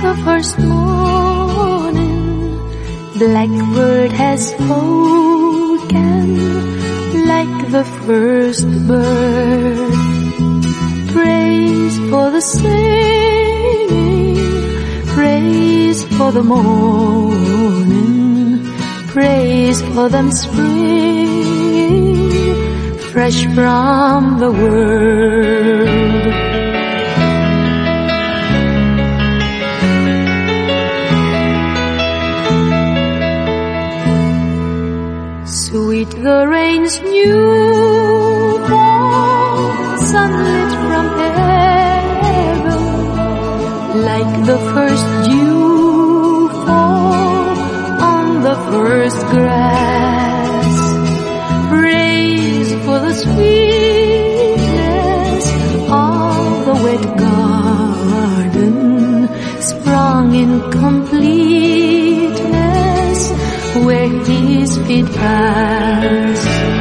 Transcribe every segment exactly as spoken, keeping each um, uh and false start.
the first morning, blackbird has spoken like the first bird. Praise for the singing, praise for the morning, praise for them springing fresh from the world. Sweet the rain's new fall, sunlit from heaven, like the first dew fall on the first grass. Praise for the sweetness of the wet garden, sprung in completeness where his feet pass.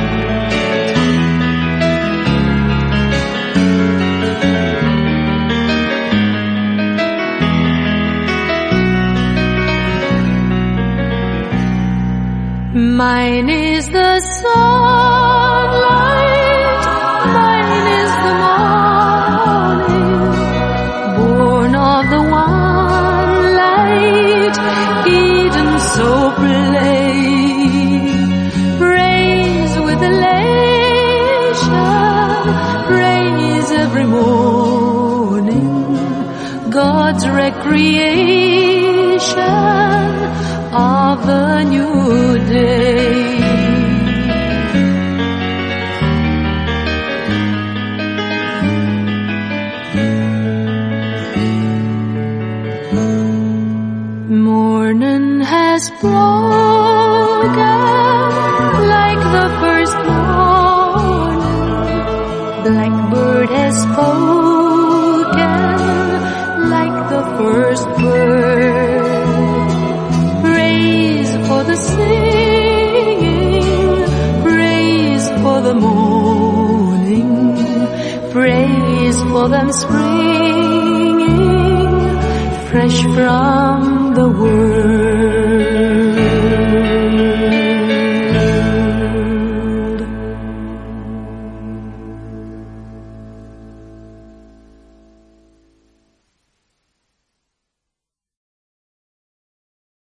Mine is the sunlight, mine is the morning, born of the one light, Eden so plain. Praise with elation, praise every morning, God's recreation of the new day. Morning has broken like the first morning, blackbird has spoken like the first bird. For the singing, praise for the morning, praise for them springing fresh from the world.